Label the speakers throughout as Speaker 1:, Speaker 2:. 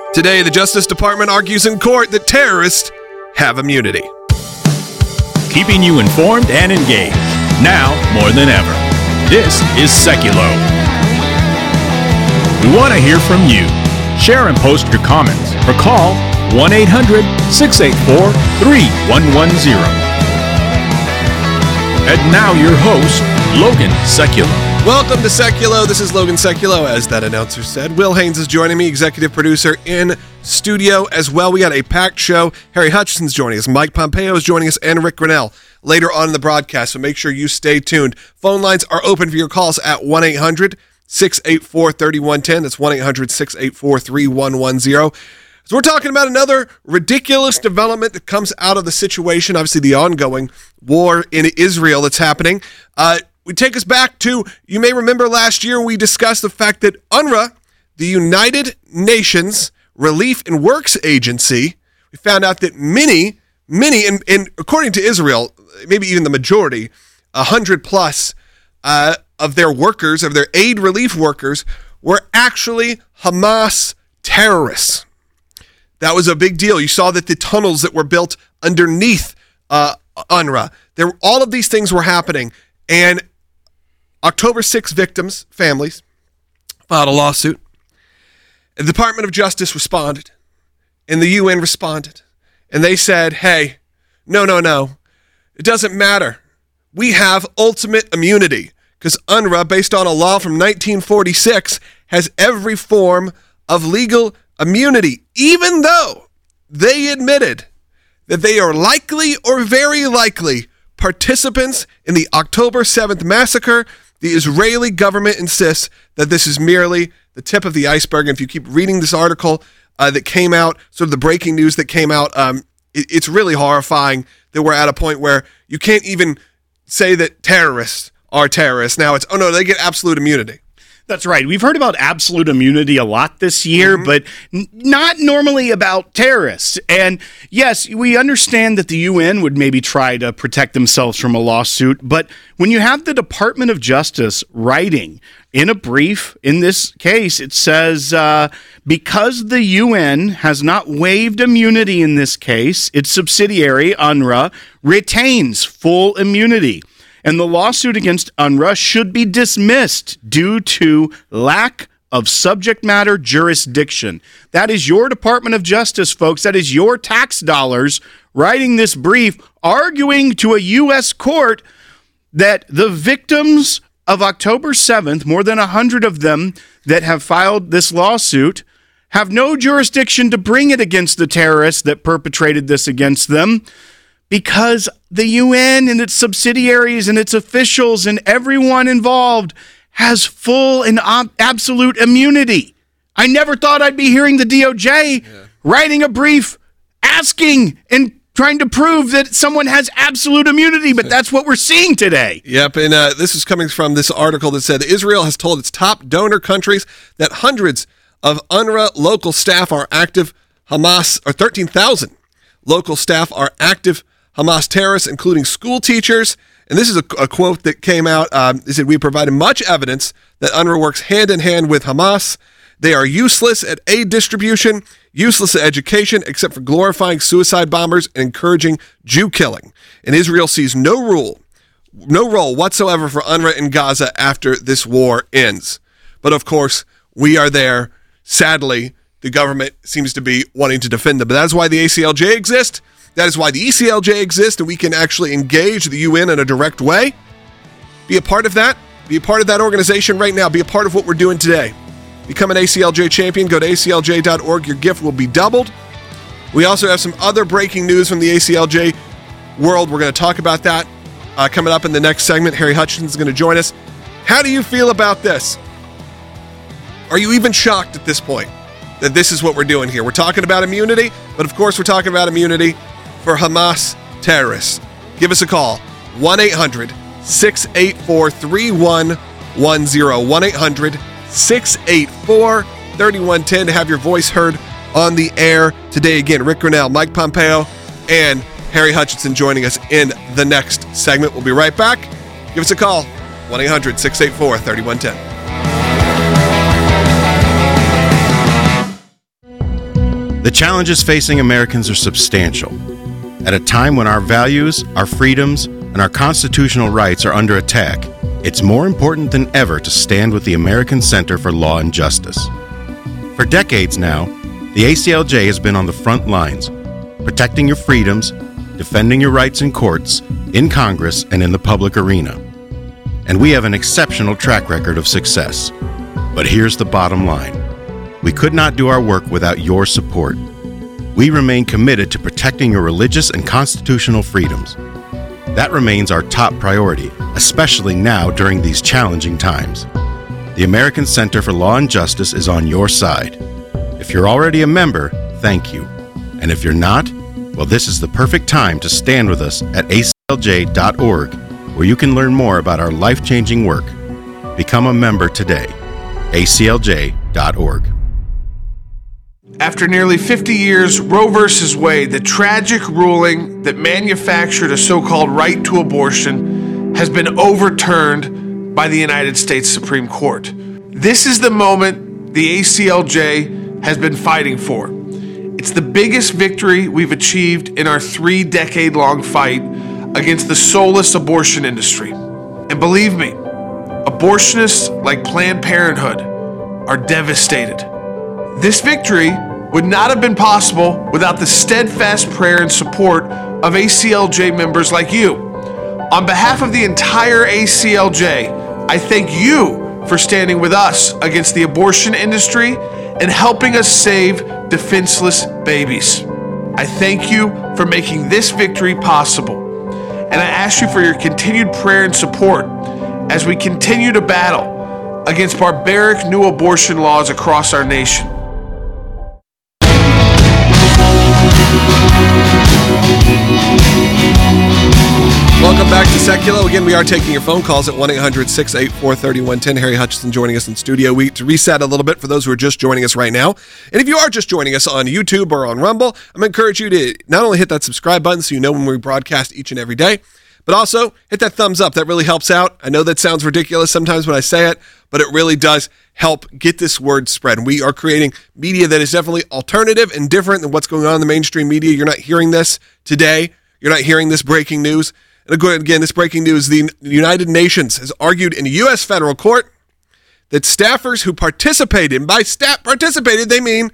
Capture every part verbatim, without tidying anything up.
Speaker 1: Today, the Justice Department argues in court that terrorists have immunity.
Speaker 2: Keeping you informed and engaged, now more than ever. This is Seculo. We want to hear from you. Share and post your comments or call one eight hundred, six eight four, three one one zero. And now your host, Logan Seculo.
Speaker 1: Welcome to Seculo. This is Logan Seculo, as that announcer said. Will Haynes is joining me, executive producer in studio as well. We got a packed show. Harry Hutchinson's joining us. Mike Pompeo is joining us, and Rick Grinnell later on in the broadcast, so make sure you stay tuned. Phone lines are open for your calls at one eight hundred, six eight four, three one one zero. That's one eight hundred, six eight four, three one one zero. So we're talking about another ridiculous development that comes out of the situation, obviously the ongoing war in Israel that's happening. Uh, we take us back to, you may remember last year we discussed the fact that UNRWA, the United Nations Relief and Works Agency, we found out that many, many, and, and according to Israel, maybe even the majority, a hundred plus uh, of their workers, of their aid relief workers, were actually Hamas terrorists. That was a big deal. You saw that the tunnels that were built underneath uh, UNRWA, there, all of these things were happening. And October sixth victims' families filed a lawsuit. The Department of Justice responded, and the U N responded. And they said, hey, no, no, no. It doesn't matter. We have ultimate immunity because UNRWA, based on a law from nineteen forty-six, has every form of legal immunity, even though they admitted that they are likely or very likely participants in the October seventh massacre. The Israeli government insists that this is merely the tip of the iceberg. And if you keep reading this article uh, that came out, sort of the breaking news that came out, um, it, it's really horrifying that we're at a point where you can't even say that terrorists are terrorists. Now it's, oh no, they get absolute immunity.
Speaker 3: That's right. We've heard about absolute immunity a lot this year, mm-hmm. but n- not normally about terrorists. And yes, we understand that the U N would maybe try to protect themselves from a lawsuit, but when you have the Department of Justice writing in a brief, in this case, it says, uh, because the U N has not waived immunity in this case, its subsidiary, UNRWA, retains full immunity. And the lawsuit against UNRWA should be dismissed due to lack of subject matter jurisdiction. That is your Department of Justice, folks. That is your tax dollars writing this brief, arguing to a U S court that the victims of October seventh, more than one hundred of them that have filed this lawsuit, have no jurisdiction to bring it against the terrorists that perpetrated this against them, because the U N and its subsidiaries and its officials and everyone involved has full and ob- absolute immunity. I never thought I'd be hearing the D O J yeah. writing a brief asking and trying to prove that someone has absolute immunity, but that's what we're seeing today.
Speaker 1: Yep, and uh, this is coming from this article that said Israel has told its top donor countries that hundreds of UNRWA local staff are active Hamas, or thirteen thousand local staff are active Hamas terrorists, including school teachers. And this is a, a quote that came out. Um, they said, we provided much evidence that UNRWA works hand in hand with Hamas. They are useless at aid distribution, useless at education, except for glorifying suicide bombers and encouraging Jew killing. And Israel sees no rule, no role whatsoever for UNRWA in Gaza after this war ends. But of course, we are there. Sadly, the government seems to be wanting to defend them. But that's why the A C L J exists. That is why the E C L J exists, and we can actually engage the U N in a direct way. Be a part of that. Be a part of that organization right now. Be a part of what we're doing today. Become an A C L J champion. Go to A C L J dot org. Your gift will be doubled. We also have some other breaking news from the A C L J world. We're going to talk about that uh, coming up in the next segment. Harry Hutchinson is going to join us. How do you feel about this? Are you even shocked at this point that this is what we're doing here? We're talking about immunity, but of course we're talking about immunity for Hamas terrorists. Give us a call, one eight hundred, six eight four, three one one zero, one eight hundred, six eight four, three one one zero to have your voice heard on the air today. Again, Rick Grinnell, Mike Pompeo, and Harry Hutchinson joining us in the next segment. We'll be right back. Give us a call, one eight hundred, six eight four, three one one zero.
Speaker 4: The challenges facing Americans are substantial. At a time when our values, our freedoms, and our constitutional rights are under attack, it's more important than ever to stand with the American Center for Law and Justice. For decades now, the A C L J has been on the front lines, protecting your freedoms, defending your rights in courts, in Congress, and in the public arena. And we have an exceptional track record of success. But here's the bottom line. We could not do our work without your support. We remain committed to protecting your religious and constitutional freedoms. That remains our top priority, especially now during these challenging times. The American Center for Law and Justice is on your side. If you're already a member, thank you. And if you're not, well, this is the perfect time to stand with us at A C L J dot org, where you can learn more about our life-changing work. Become a member today. A C L J dot org.
Speaker 5: After nearly fifty years, Roe versus Wade, the tragic ruling that manufactured a so-called right to abortion, has been overturned by the United States Supreme Court. This is the moment the A C L J has been fighting for. It's the biggest victory we've achieved in our three-decade-long fight against the soulless abortion industry. And believe me, abortionists like Planned Parenthood are devastated. This victory would not have been possible without the steadfast prayer and support of A C L J members like you. On behalf of the entire A C L J, I thank you for standing with us against the abortion industry and helping us save defenseless babies. I thank you for making this victory possible. And I ask you for your continued prayer and support as we continue to battle against barbaric new abortion laws across our nation.
Speaker 1: Welcome back to Seculo. Again, we are taking your phone calls at one eight hundred six eight four three one one zero. Harry Hutchison joining us in studio. We to reset a little bit for those who are just joining us right now. And if you are just joining us on YouTube or on Rumble, I'm going to encourage you to not only hit that subscribe button so you know when we broadcast each and every day, but also hit that thumbs up. That really helps out. I know that sounds ridiculous sometimes when I say it, but it really does help get this word spread. We are creating media that is definitely alternative and different than what's going on in the mainstream media. You're not hearing this today. You're not hearing this breaking news. And again, this breaking news, the United Nations has argued in a U S federal court that staffers who participated, and by staff participated, they mean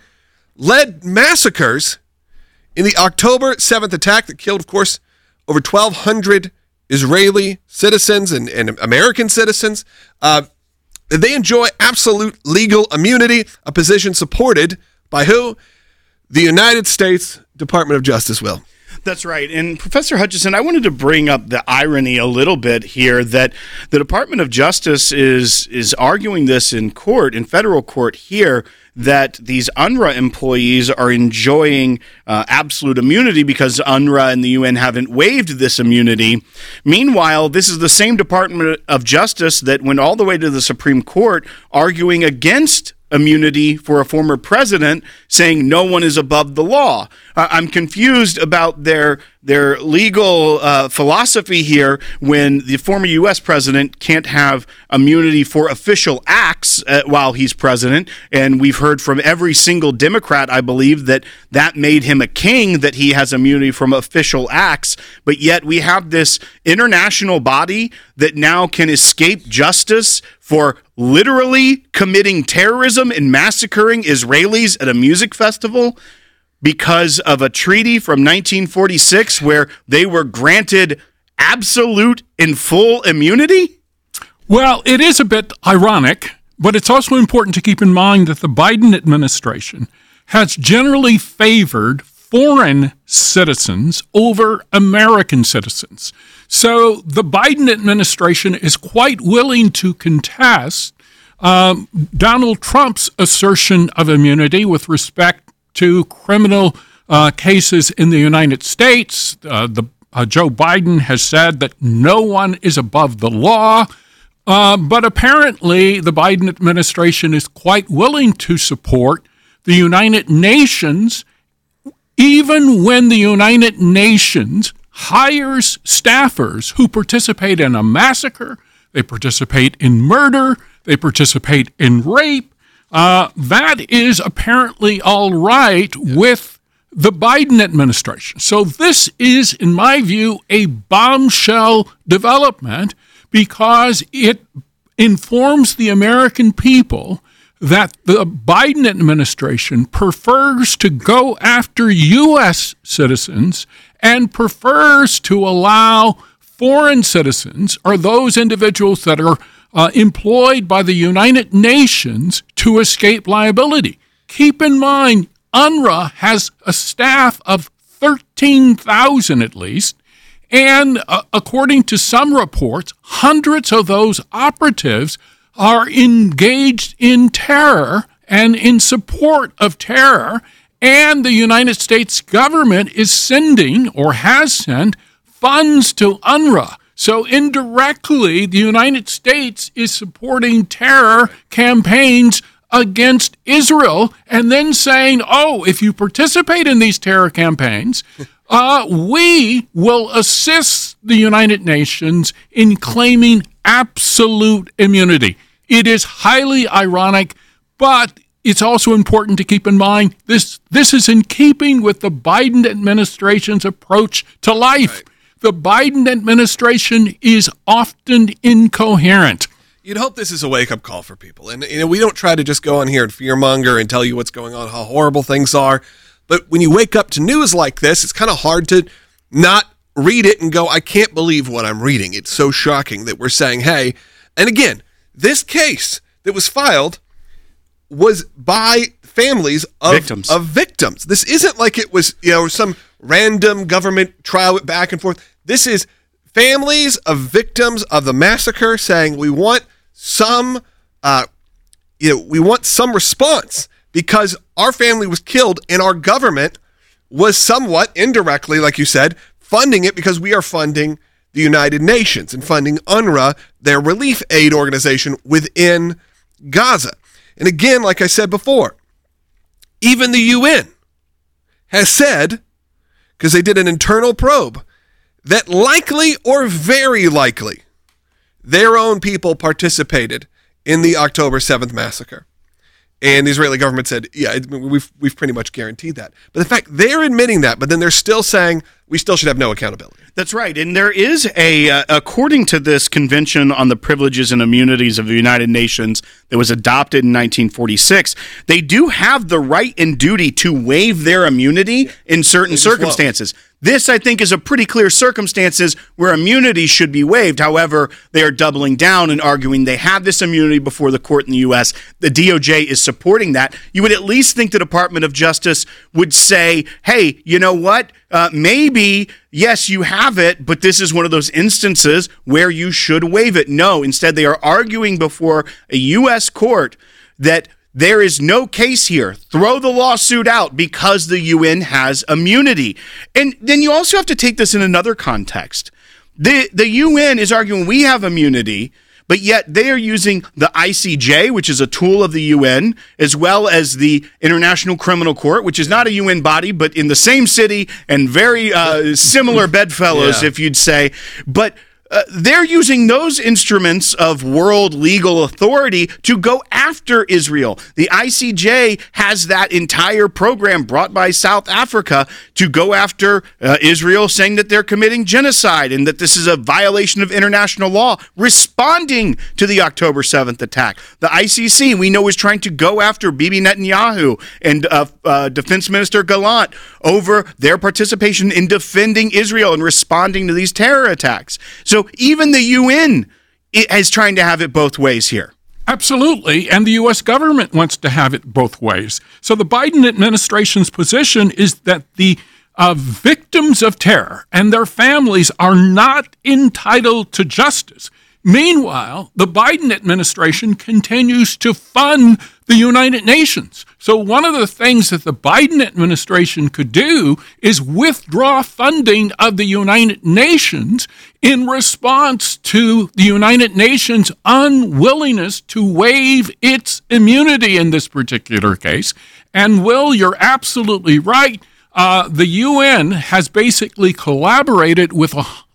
Speaker 1: led massacres in the October seventh attack that killed, of course, over twelve hundred Israeli citizens and, and American citizens. Uh, they enjoy absolute legal immunity, a position supported by who? The United States Department of Justice, Will.
Speaker 3: That's right. And Professor Hutchison, I wanted to bring up the irony a little bit here that the Department of Justice is is arguing this in court, in federal court here, that these U N R W A employees are enjoying uh, absolute immunity because U N R W A and the U N haven't waived this immunity. Meanwhile, this is the same Department of Justice that went all the way to the Supreme Court arguing against immunity for a former president, saying no one is above the law. Uh, I'm confused about their their legal uh, philosophy here when the former U S president can't have immunity for official acts uh, while he's president. And we've heard from every single Democrat, I believe, that that made him a king, that he has immunity from official acts. But yet we have this international body that now can escape justice for literally committing terrorism and massacring Israelis at a music festival because of a treaty from nineteen forty-six where they were granted absolute and full immunity?
Speaker 6: Well, it is a bit ironic, but it's also important to keep in mind that the Biden administration has generally favored foreign citizens over American citizens. So the Biden administration is quite willing to contest um, Donald Trump's assertion of immunity with respect to criminal uh, cases in the United States. Uh, the uh, Joe Biden has said that no one is above the law, uh, but apparently the Biden administration is quite willing to support the United Nations, even when the United Nations hires staffers who participate in a massacre, they participate in murder, they participate in rape, Uh, that is apparently all right with the Biden administration. So this is, in my view, a bombshell development because it informs the American people that the Biden administration prefers to go after U S citizens and prefers to allow foreign citizens or those individuals that are uh, employed by the United Nations to escape liability. Keep in mind, UNRWA has a staff of thirteen thousand at least, and uh, according to some reports, hundreds of those operatives are engaged in terror and in support of terror, and the United States government is sending or has sent funds to UNRWA. So indirectly, the United States is supporting terror campaigns against Israel and then saying, oh, if you participate in these terror campaigns, uh, we will assist the United Nations in claiming absolute immunity. It is highly ironic, but it's also important to keep in mind this, this is in keeping with the Biden administration's approach to life.
Speaker 1: Right.
Speaker 6: The Biden administration is often incoherent.
Speaker 1: You'd hope this is a wake-up call for people. And you know, we don't try to just go on here and fearmonger and tell you what's going on, how horrible things are. But when you wake up to news like this, it's kind of hard to not read it and go, I can't believe what I'm reading. It's so shocking that we're saying, hey, and again, this case that was filed was by families of
Speaker 3: victims.
Speaker 1: of victims. This isn't like it was, you know, some random government trial back and forth. This is families of victims of the massacre saying we want some, uh, you know, we want some response because our family was killed and our government was somewhat indirectly, like you said, funding it because we are funding the United Nations and funding UNRWA, their relief aid organization within Gaza. And again, like I said before, even the U N has said, because they did an internal probe, that likely or very likely their own people participated in the October seventh massacre. And the Israeli government said, yeah, we've we've pretty much guaranteed that. But the fact they're admitting that, but then they're still saying we still should have no accountability.
Speaker 3: That's right. And there is a, uh, according to this Convention on the Privileges and Immunities of the United Nations that was adopted in nineteen forty-six, they do have the right and duty to waive their immunity in certain circumstances. Won't. This, I think, is a pretty clear circumstances where immunity should be waived. However, they are doubling down and arguing they have this immunity before the court in the U S. The D O J is supporting that. You would at least think the Department of Justice would say, hey, you know what? Uh, maybe, yes, you have it, but this is one of those instances where you should waive it. No, instead, they are arguing before a U S court that there is no case here. Throw the lawsuit out because the U N has immunity. And then you also have to take this in another context. The, the U N is arguing we have immunity, but yet they are using the I C J, which is a tool of the U N, as well as the International Criminal Court, which is not a U N body, but in the same city and very uh, similar bedfellows, yeah. if you'd say. But Uh, they're using those instruments of world legal authority to go after Israel. The I C J has that entire program brought by South Africa to go after uh, Israel, saying that they're committing genocide and that this is a violation of international law, responding to the October seventh attack. The I C C, we know, is trying to go after Bibi Netanyahu and uh, uh, Defense Minister Gallant over their participation in defending Israel and responding to these terror attacks. So So even the U N is trying to have it both ways here.
Speaker 6: Absolutely, and the U S government wants to have it both ways. So the Biden administration's position is that the uh, victims of terror and their families are not entitled to justice. Meanwhile, the Biden administration continues to fund the United Nations. So one of the things that the Biden administration could do is withdraw funding of the United Nations in response to the United Nations' unwillingness to waive its immunity in this particular case. And Will, you're absolutely right. Uh, the U N has basically collaborated with a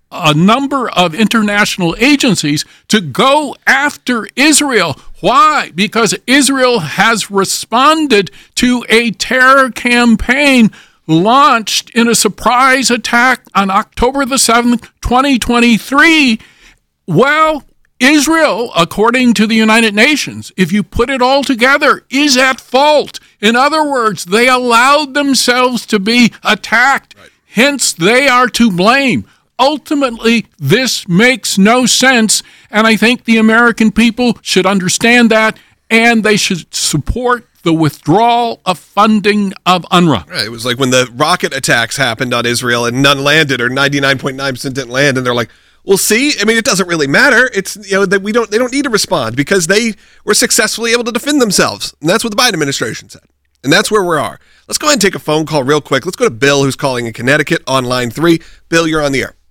Speaker 6: a number of international agencies to go after Israel. Why? Because Israel has responded to a terror campaign launched in a surprise attack on October the seventh, twenty twenty-three. Well, Israel, according to the United Nations, if you put it all together, is at fault. In other words, they allowed themselves to be attacked. Right. Hence, they are to blame. Ultimately, this makes no sense, and I think the American people should understand that, and they should support the withdrawal of funding of UNRWA.
Speaker 1: Right. It was like when the rocket attacks happened on Israel and none landed, or ninety-nine point nine percent didn't land, and they're like, well, see, I mean, it doesn't really matter. It's, you know, that we don't, they don't need to respond because they were successfully able to defend themselves. And that's what the Biden administration said. And that's where we are. Let's go ahead and take a phone call real quick. Let's go to Bill, who's calling in Connecticut on line three. Bill, you're on the air.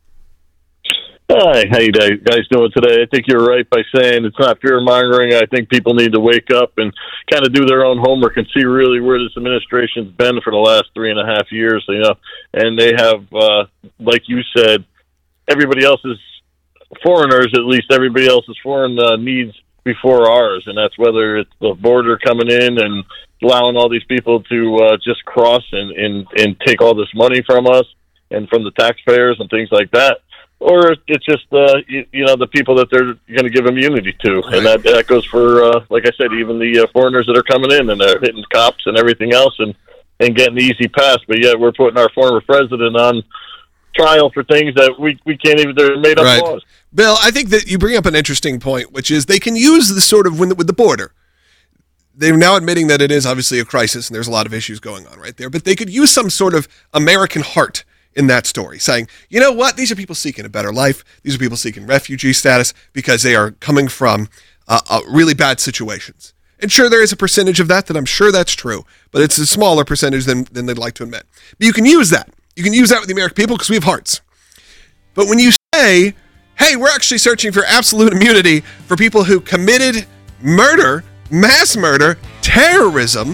Speaker 7: Hi, how you guys doing today? I think you're right by saying it's not fear-mongering. I think people need to wake up and kind of do their own homework and see really where this administration's been for the last three and a half years, you know. And they have, uh, like you said, everybody else's foreigners, at least everybody else's foreign uh, needs before ours, and that's whether it's the border coming in and allowing all these people to uh, just cross and, and, and take all this money from us and from the taxpayers and things like that. Or it's just, uh, you, you know, the people that they're going to give immunity to. Right. And that, that goes for, uh, like I said, even the uh, foreigners that are coming in and they're hitting cops and everything else and, and getting the easy pass. But yet we're putting our former president on trial for things that we, we can't even, they're made up
Speaker 1: right.
Speaker 7: laws.
Speaker 1: Bill, I think that you bring up an interesting point, which is they can use this sort of, with the border, they're now admitting that it is obviously a crisis and there's a lot of issues going on right there, but they could use some sort of American heart in that story, saying, you know what, these are people seeking a better life. These are people seeking refugee status because they are coming from uh, uh, really bad situations. And sure, there is a percentage of that that I'm sure that's true, but it's a smaller percentage than, than they'd like to admit. But you can use that. You can use that with the American people because we have hearts. But when you say, hey, we're actually searching for absolute immunity for people who committed murder, mass murder, terrorism,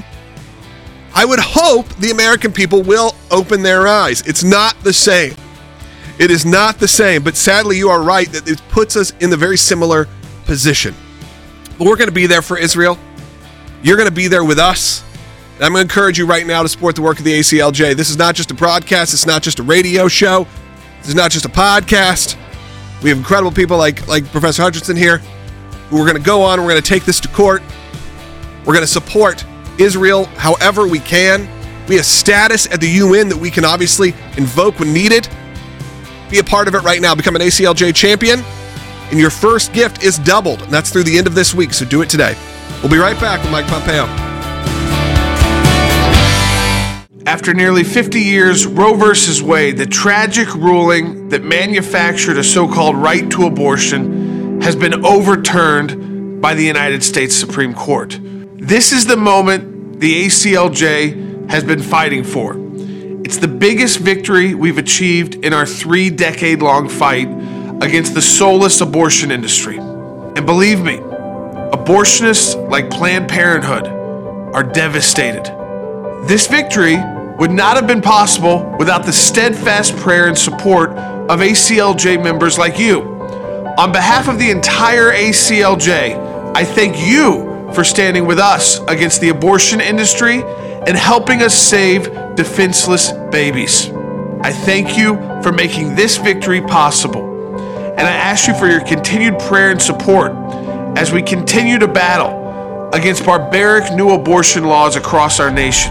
Speaker 1: I would hope the American people will open their eyes. It's not the same. It is not the same, but sadly you are right that it puts us in the very similar position. But we're going to be there for Israel. You're going to be there with us. And I'm going to encourage you right now to support the work of the A C L J. This is not just a broadcast. It's not just a radio show. This is not just a podcast. We have incredible people like, like Professor Hutchinson here who we're going to go on. We're going to take this to court. We're going to support Israel however we can. We have status at the U N that we can obviously invoke when needed. Be a part of it right now. Become an A C L J champion, and your first gift is doubled, and that's through the end of this week, so do it today. We'll be right back with Mike Pompeo.
Speaker 5: After nearly fifty years, Roe versus Wade, the tragic ruling that manufactured a so-called right to abortion, has been overturned by the United States Supreme Court. This is the moment the A C L J has been fighting for. It's the biggest victory we've achieved in our three-decade-long fight against the soulless abortion industry. And believe me, abortionists like Planned Parenthood are devastated. This victory would not have been possible without the steadfast prayer and support of A C L J members like you. On behalf of the entire A C L J, I thank you for standing with us against the abortion industry and helping us save defenseless babies. I thank you for making this victory possible, and I ask you for your continued prayer and support as we continue to battle against barbaric new abortion laws across our nation.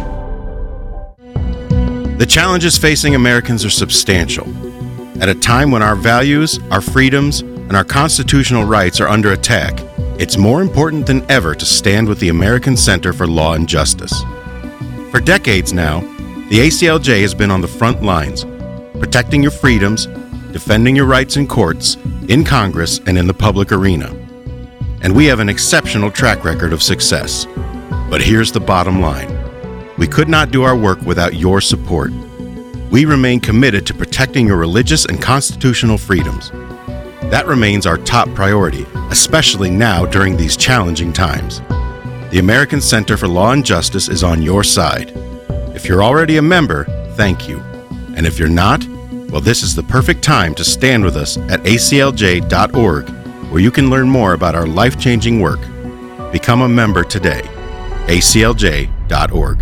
Speaker 4: The challenges facing Americans are substantial. At a time when our values, our freedoms, and our constitutional rights are under attack, it's more important than ever to stand with the American Center for Law and Justice. For decades now, the A C L J has been on the front lines, protecting your freedoms, defending your rights in courts, in Congress, and in the public arena. And we have an exceptional track record of success. But here's the bottom line. We could not do our work without your support. We remain committed to protecting your religious and constitutional freedoms. That remains our top priority, especially now during these challenging times. The American Center for Law and Justice is on your side. If you're already a member, thank you. And if you're not, Well, this is the perfect time to stand with us at A C L J dot org, where you can learn more about our life-changing work. Become a member today. A C L J dot org.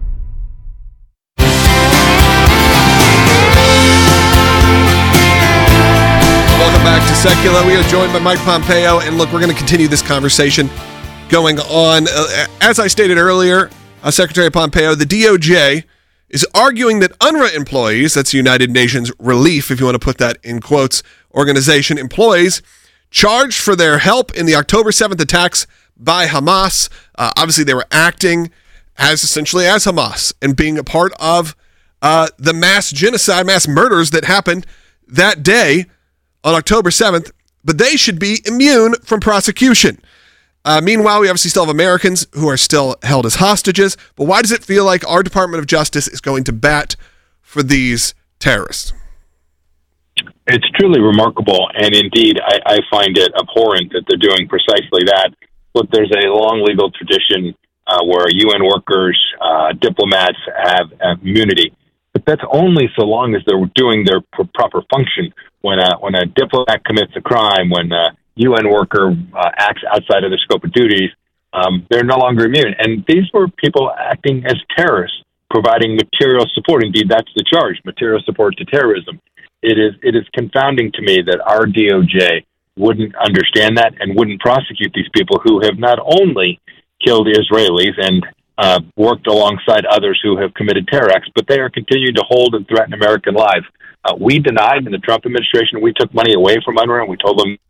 Speaker 1: Welcome back to Secular. We are joined by Mike Pompeo, and look, we're going to continue this conversation going on. Uh, as I stated earlier, uh, Secretary Pompeo, the D O J is arguing that UNRWA employees, that's the United Nations Relief, if you want to put that in quotes, organization employees, charged for their help in the October seventh attacks by Hamas. Uh, obviously, they were acting as essentially as Hamas and being a part of uh, the mass genocide, mass murders that happened that day on October seventh, but they should be immune from prosecution. Uh, meanwhile, we obviously still have Americans who are still held as hostages, but why does it feel like our Department of Justice is going to bat for these terrorists?
Speaker 8: It's truly remarkable, and indeed, I, I find it abhorrent that they're doing precisely that. Look, there's a long legal tradition uh, where U N workers, uh, diplomats have, have immunity, but that's only so long as they're doing their pr- proper function. When a, when a diplomat commits a crime, when a U N worker uh, acts outside of their scope of duties, um, they're no longer immune. And these were people acting as terrorists, providing material support. Indeed, that's the charge, material support to terrorism. It is it is confounding to me that our D O J wouldn't understand that and wouldn't prosecute these people who have not only killed Israelis and uh, worked alongside others who have committed terror acts, but they are continuing to hold and threaten American lives. Uh, we denied in the Trump administration, we took money away from UNRWA and we told them.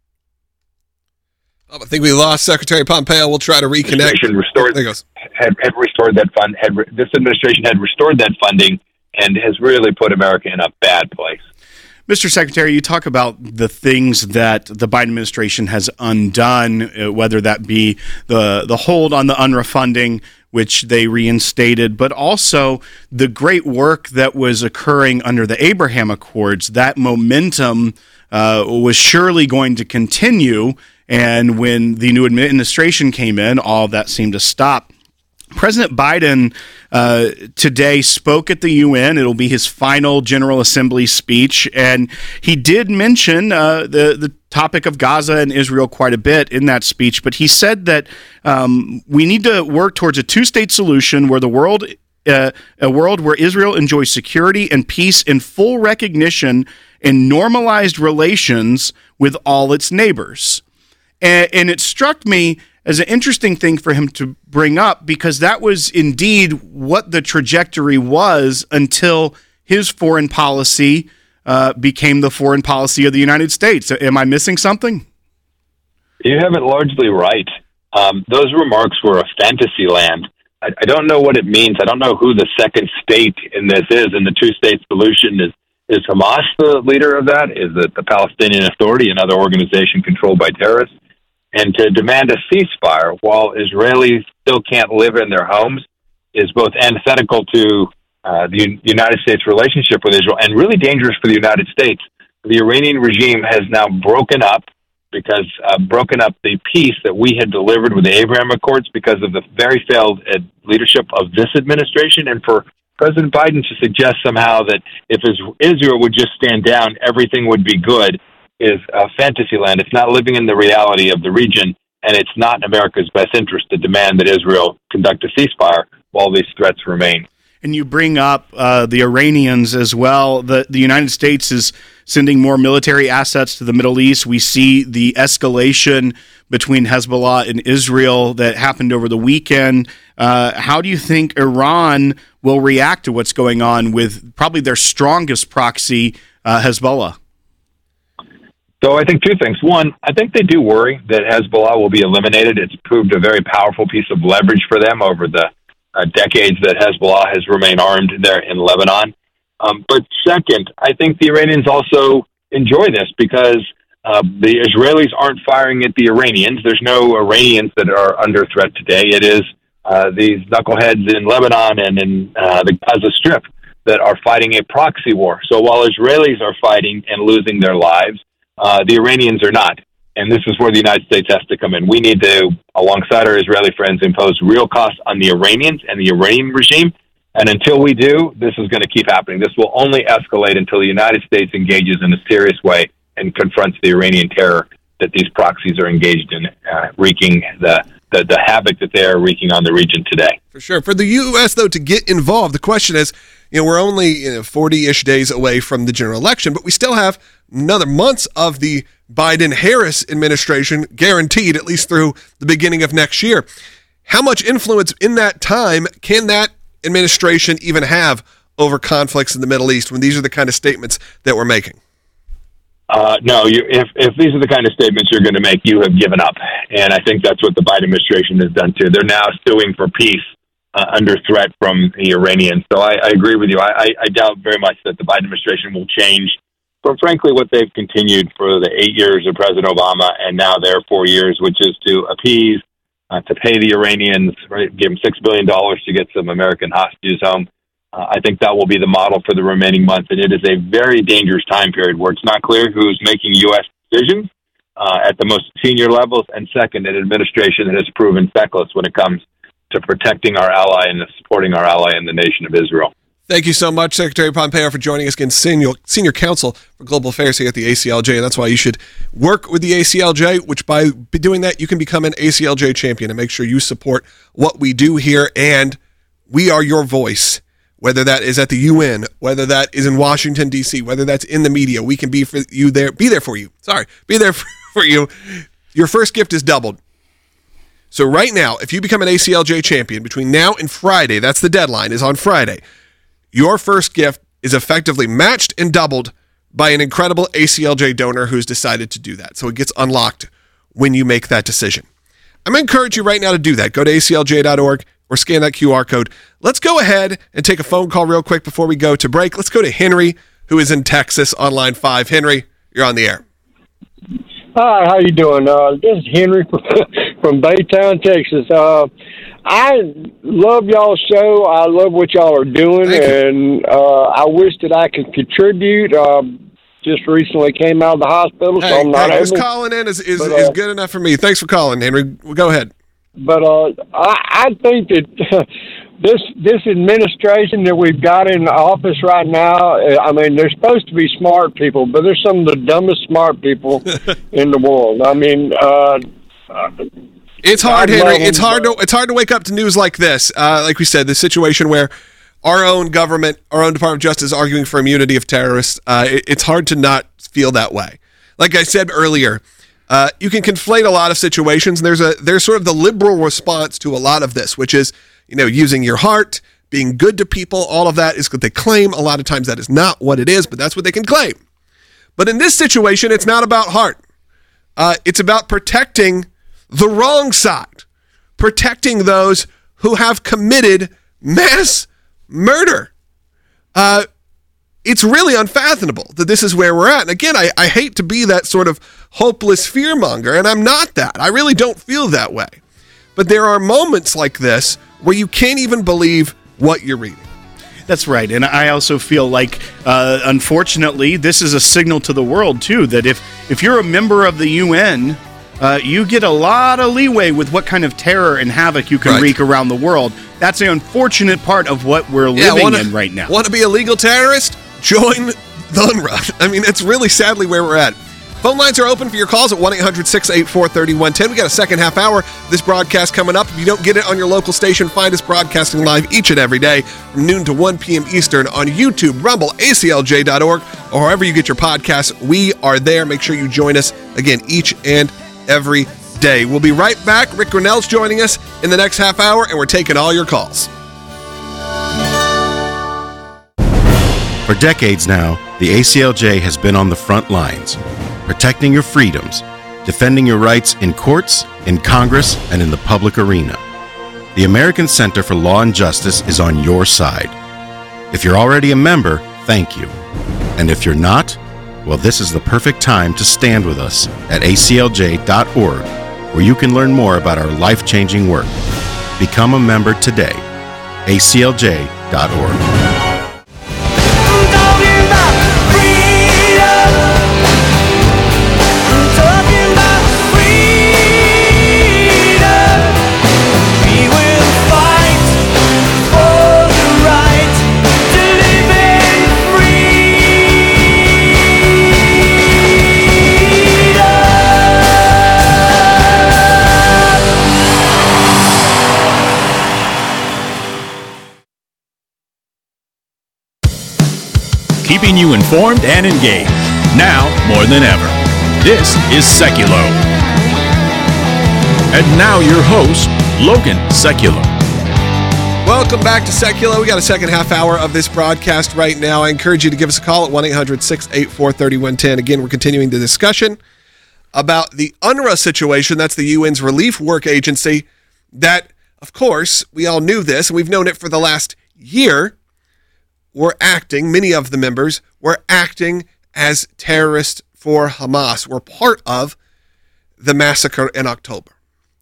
Speaker 1: Oh, I think we lost Secretary Pompeo. We'll try to reconnect.
Speaker 8: Restored,
Speaker 1: there goes.
Speaker 8: Had, had restored that fund. Had re- this administration had restored that funding and has really put America in a bad place.
Speaker 3: Mister Secretary, you talk about the things that the Biden administration has undone, uh, whether that be the the hold on the UNRWA funding, which they reinstated, but also the great work that was occurring under the Abraham Accords. That momentum uh, was surely going to continue, and when the new administration came in, all of that seemed to stop. President Biden uh, today spoke at the U N. It'll be his final General Assembly speech, and he did mention uh, the the topic of Gaza and Israel quite a bit in that speech. But he said that um, we need to work towards a two-state solution where the world, uh, a world where Israel enjoys security and peace in full recognition and normalized relations with all its neighbors. And, and it struck me as an interesting thing for him to bring up, because that was indeed what the trajectory was until his foreign policy uh, became the foreign policy of the United States. Am I missing something?
Speaker 8: You have it largely right. Um, those remarks were a fantasy land. I, I don't know what it means. I don't know who the second state in this is. And the two-state solution is, is Hamas the leader of that? Is it the Palestinian Authority, another organization controlled by terrorists? And to demand a ceasefire while Israelis still can't live in their homes is both antithetical to uh, the U- United States' relationship with Israel and really dangerous for the United States. The Iranian regime has now broken up because uh, broken up the peace that we had delivered with the Abraham Accords because of the very failed uh, leadership of this administration. And for President Biden to suggest somehow that if Israel would just stand down, everything would be good, is a fantasy land. It's not living in the reality of the region, and it's not in America's best interest to demand that Israel conduct a ceasefire while these threats remain.
Speaker 3: And you bring up uh, the Iranians as well. The, the United States is sending more military assets to the Middle East. We see the escalation between Hezbollah and Israel that happened over the weekend. Uh, how do you think Iran will react to what's going on with probably their strongest proxy, uh, Hezbollah?
Speaker 8: So I think two things. One, I think they do worry that Hezbollah will be eliminated. It's proved a very powerful piece of leverage for them over the uh, decades that Hezbollah has remained armed there in Lebanon. Um, but second, I think the Iranians also enjoy this because uh, the Israelis aren't firing at the Iranians. There's no Iranians that are under threat today. It is uh, these knuckleheads in Lebanon and in uh, the Gaza Strip that are fighting a proxy war. So while Israelis are fighting and losing their lives, Uh, the Iranians are not. And this is where the United States has to come in. We need to, alongside our Israeli friends, impose real costs on the Iranians and the Iranian regime And until we do, this is going to keep happening. This will only escalate until the United States engages in a serious way and confronts the Iranian terror that these proxies are engaged in, uh, wreaking the, the, the havoc that they are wreaking on the region today.
Speaker 1: For sure. For the U S, though, to get involved, the question is, you know, we're only you know, forty-ish days away from the general election, but we still have another months of the Biden-Harris administration guaranteed, at least through the beginning of next year. How much influence in that time can that administration even have over conflicts in the Middle East when these are the kind of statements that we're making?
Speaker 8: Uh, no, you, if, if these are the kind of statements you're going to make, you have given up. And I think that's what the Biden administration has done too. They're now suing for peace uh, under threat from the Iranians. So I, I agree with you. I, I, I doubt very much that the Biden administration will change from, frankly, what they've continued for the eight years of President Obama and now their four years, which is to appease, uh, to pay the Iranians, right, give them six billion dollars to get some American hostages home. Uh, I think that will be the model for the remaining months, and it is a very dangerous time period where it's not clear who's making U S decisions uh, at the most senior levels, and second, an administration that has proven feckless when it comes to protecting our ally and supporting our ally in the nation of Israel.
Speaker 1: Thank you so much, Secretary Pompeo, for joining us again, senior, senior counsel for global affairs here at the A C L J, and that's why you should work with the A C L J, which by doing that, you can become an A C L J champion and make sure you support what we do here, and we are your voice. Whether that is at the U N, whether that is in Washington, D C, whether that's in the media, we can be for you there, be there for you. Sorry, be there for you. Your first gift is doubled. So right now, if you become an A C L J champion between now and Friday, that's the deadline, is on Friday, your first gift is effectively matched and doubled by an incredible A C L J donor who's decided to do that. So it gets unlocked when you make that decision. I'm going to encourage you right now to do that. Go to A C L J dot org. Or scan that Q R code. Let's go ahead and take a phone call real quick before we go to break. Let's go to Henry, who is in Texas on line five. Henry, you're on the air.
Speaker 9: Hi, how you doing? Uh, this is Henry from, from Baytown, Texas. Uh, I love y'all's show. I love what y'all are doing, and uh, I wish that I could contribute. Uh, just recently came out of the hospital,
Speaker 1: hey,
Speaker 9: so I'm not
Speaker 1: hey,
Speaker 9: able.
Speaker 1: Just calling in is, is,
Speaker 9: but, uh,
Speaker 1: is good enough for me. Thanks for calling, Henry. Well, go ahead.
Speaker 9: But uh, I, I think that uh, this this administration that we've got in office right now, uh, I mean, they're supposed to be smart people, but they're some of the dumbest smart people in the world. I mean, uh,
Speaker 1: it's hard,
Speaker 9: I
Speaker 1: Henry.
Speaker 9: them,
Speaker 1: It's hard to it's hard to wake up to news like this. Uh, like we said, the situation where our own government, our own Department of Justice, is arguing for immunity of terrorists. Uh, it, it's hard to not feel that way. Like I said earlier. Uh, you can conflate a lot of situations, and there's a there's sort of the liberal response to a lot of this, which is, you know, using your heart, being good to people. All of that is what they claim. A lot of times that is not what it is, but that's what they can claim. But in this situation, it's not about heart. Uh, it's about protecting the wrong side, protecting those who have committed mass murder. Uh, It's really unfathomable that this is where we're at. And again, I, I hate to be that sort of hopeless fearmonger, and I'm not that. I really don't feel that way. But there are moments like this where you can't even believe what you're reading.
Speaker 3: That's right. And I also feel like, uh, unfortunately, this is a signal to the world, too, that if, if you're a member of the U N, uh, you get a lot of leeway with what kind of terror and havoc you can
Speaker 1: right.
Speaker 3: wreak around the world. That's the unfortunate part of what we're
Speaker 1: yeah,
Speaker 3: living
Speaker 1: wanna,
Speaker 3: in right now.
Speaker 1: Want to be a legal terrorist? Join the UNRWA. I mean, it's really sadly where we're at. Phone lines are open for your calls at one eight hundred six eight four three one one zero. We got a second half hour of this broadcast coming up. If you don't get it on your local station, find us broadcasting live each and every day from noon to one p.m. Eastern on YouTube, Rumble, A C L J dot org, or wherever you get your podcasts. We are there. Make sure you join us again each and every day. We'll be right back. Rick Grinnell's joining us in the next half hour, and we're taking all your calls.
Speaker 4: For decades now, the A C L J has been on the front lines, protecting your freedoms, defending your rights in courts, in Congress, and in the public arena. The American Center for Law and Justice is on your side. If you're already a member, thank you. And if you're not, well, this is the perfect time to stand with us at A C L J dot org, where you can learn more about our life-changing work. Become a member today. A C L J dot org.
Speaker 10: Right
Speaker 2: keeping you informed and engaged. Now more than ever. This is Seculo. And now your host, Logan Seculo.
Speaker 1: Welcome back to Seculo. We got a second half hour of this broadcast right now. I encourage you to give us a call at one eight hundred six eight four three one one zero. Again, we're continuing the discussion about the UNRWA situation. That's the U N's relief work agency that, of course, we all knew this, and we've known it for the last year. Were acting, many of the members were acting as terrorists for Hamas, were part of the massacre in October.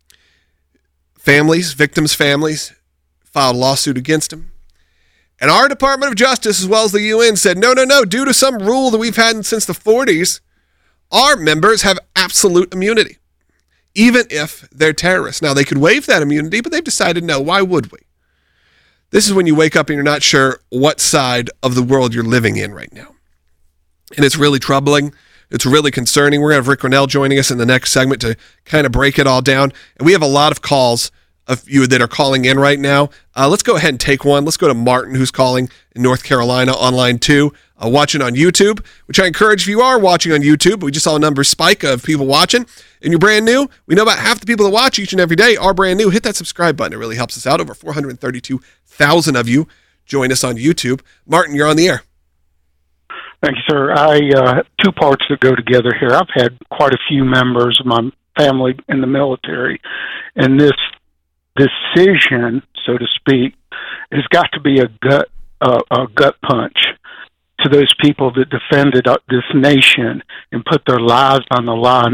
Speaker 1: Families, victims' families, filed a lawsuit against him. And our Department of Justice, as well as the U N, said, no, no, no, due to some rule that we've had since the forties, our members have absolute immunity, even if they're terrorists. Now, they could waive that immunity, but they've decided, no, why would we? This is when you wake up and you're not sure what side of the world you're living in right now. And it's really troubling. It's really concerning. We're going to have Rick Grinnell joining us in the next segment to kind of break it all down. And we have a lot of calls of you that are calling in right now. Uh, let's go ahead and take one. Let's go to Martin, who's calling in North Carolina on line two, uh, watching on YouTube, which I encourage if you are watching on YouTube. We just saw a number spike of people watching. And you're brand new. We know about half the people that watch each and every day are brand new. Hit that subscribe button. It really helps us out. Over four hundred thirty-two thousand of you join us on YouTube. Martin, you're on the air.
Speaker 10: Thank you, sir. I uh, two parts that go together here. I've had quite a few members of my family in the military, and this decision, so to speak, has got to be a gut uh, a gut punch to those people that defended this nation and put their lives on the line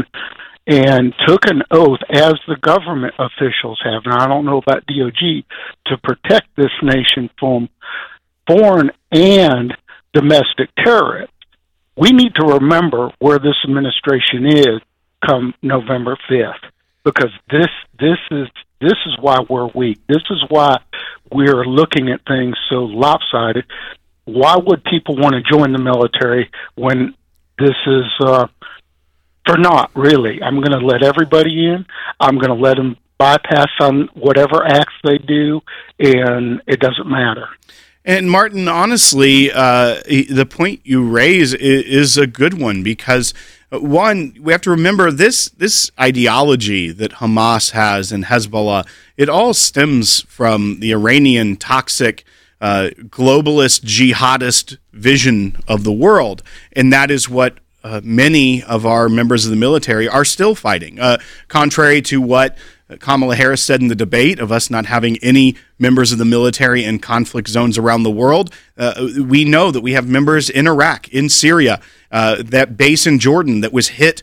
Speaker 10: and took an oath, as the government officials have, and I don't know about D O G, to protect this nation from foreign and domestic terrorists. We need to remember where this administration is come November fifth, because this this is this is why we're weak. This is why we're looking at things so lopsided. Why would people want to join the military when this is uh, for naught, really? I'm going to let everybody in. I'm going to let them bypass on whatever acts they do, and it doesn't matter.
Speaker 3: And Martin, honestly, uh, the point you raise is a good one, because one, we have to remember this this ideology that Hamas has and Hezbollah, it all stems from the Iranian toxic uh, globalist jihadist vision of the world. And that is what uh, many of our members of the military are still fighting. Uh, contrary to what Kamala Harris said in the debate of us not having any members of the military in conflict zones around the world, uh, we know that we have members in Iraq, in Syria, uh, that base in Jordan that was hit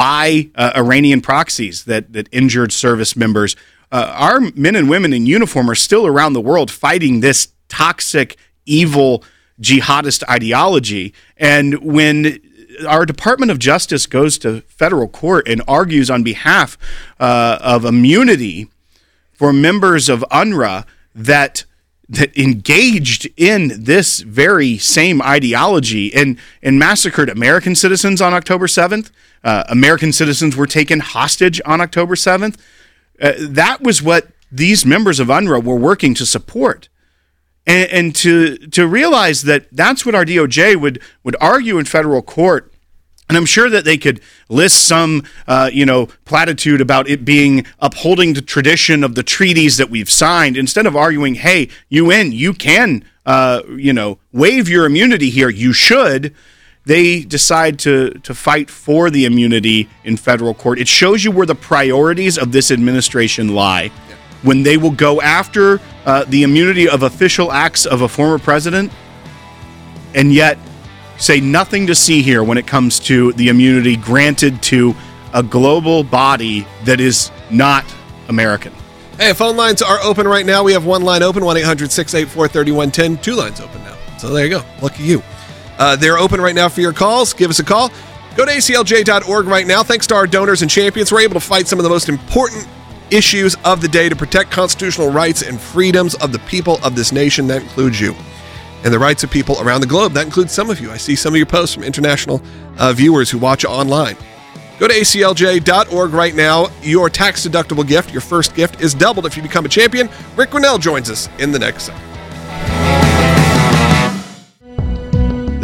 Speaker 3: by uh, Iranian proxies that, that injured service members. Uh, our men and women in uniform are still around the world fighting this toxic, evil jihadist ideology. And when our Department of Justice goes to federal court and argues on behalf uh, of immunity for members of UNRWA that that engaged in this very same ideology and, and massacred American citizens on October seventh. Uh, American citizens were taken hostage on October seventh. Uh, that was what these members of UNRWA were working to support. And, and to to realize that that's what our D O J would, would argue in federal court. And I'm sure that they could list some, uh, you know, platitude about it being upholding the tradition of the treaties that we've signed, instead of arguing, hey, U N, you can, uh, you know, waive your immunity here. You should. They decide to to fight for the immunity in federal court. It shows you where the priorities of this administration lie. When they will go after uh, the immunity of official acts of a former president, and yet say nothing to see here when it comes to the immunity granted to a global body that is not American.
Speaker 1: Hey, phone lines are open right now. We have one line open, one eight hundred six eight four three one one zero. Two lines open now. So there you go. Lucky you. Uh, they're open right now for your calls. Give us a call. Go to A C L J dot org right now. Thanks to our donors and champions, we're able to fight some of the most important issues of the day to protect constitutional rights and freedoms of the people of this nation. That includes you. And the rights of people around the globe. That includes some of you. I see some of your posts from international uh, viewers who watch online. Go to A C L J dot org right now. Your tax-deductible gift, your first gift, is doubled if you become a champion. Rick Grinnell joins us in the next segment.
Speaker 4: The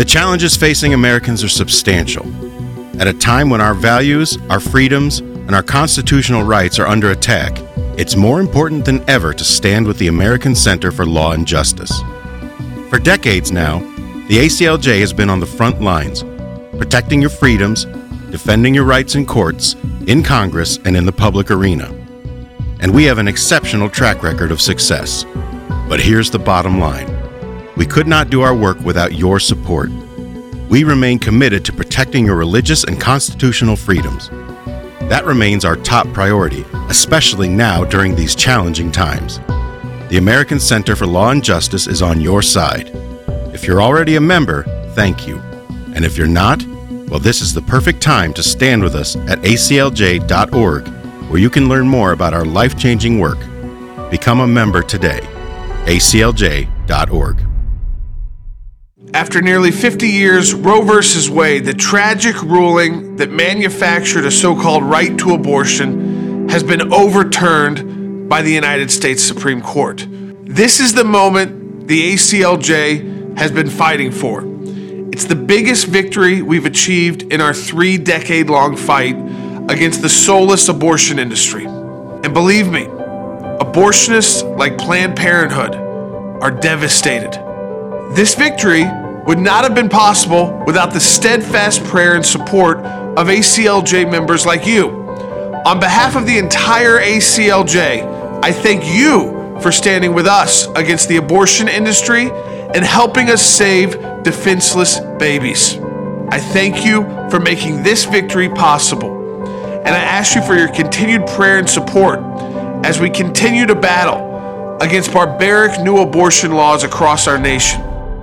Speaker 4: The challenges facing Americans are substantial. At a time when our values, our freedoms, and our constitutional rights are under attack, it's more important than ever to stand with the American Center for Law and Justice. For decades now, the A C L J has been on the front lines, protecting your freedoms, defending your rights in courts, in Congress, and in the public arena. And we have an exceptional track record of success. But here's the bottom line. We could not do our work without your support. We remain committed to protecting your religious and constitutional freedoms. That remains our top priority, especially now during these challenging times. The American Center for Law and Justice is on your side. If you're already a member, thank you. And if you're not, well, this is the perfect time to stand with us at A C L J dot org, where you can learn more about our life-changing work. Become a member today. A C L J dot org.
Speaker 5: After nearly fifty years, Roe versus Wade, the tragic ruling that manufactured a so-called right to abortion, has been overturned by the United States Supreme Court. This is the moment the A C L J has been fighting for. It's the biggest victory we've achieved in our three-decade-long fight against the soulless abortion industry. And believe me, abortionists like Planned Parenthood are devastated. This victory would not have been possible without the steadfast prayer and support of A C L J members like you. On behalf of the entire A C L J, I thank you for standing with us against the abortion industry and helping us save defenseless babies. I thank you for making this victory possible. And I ask you for your continued prayer and support as we continue to battle against barbaric new abortion laws across our nation.